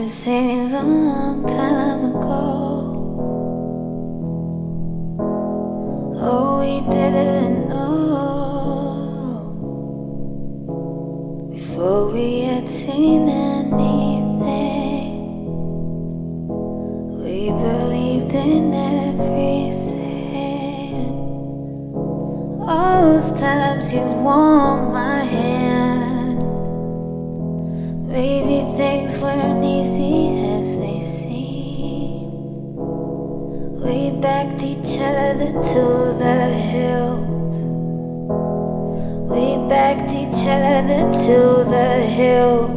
seems a long time ago. Oh, we didn't know before we had seen anything. We believed in everything. All those times you warmed my hand, maybe things weren't easy as they seem. We backed each other to the hilt. We backed each other to the hilt.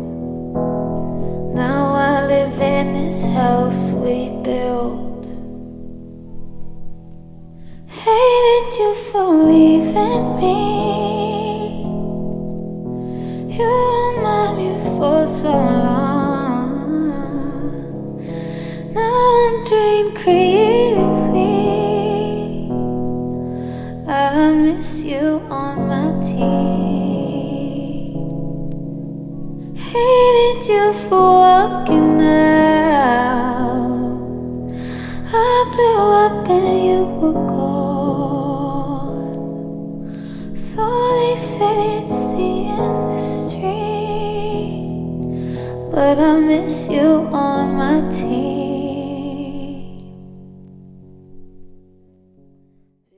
Now I live in this house we built. Hated you for leaving me. You were my muse for so long. Now I'm drained creatively. I miss you on my team. Hated you for walking out.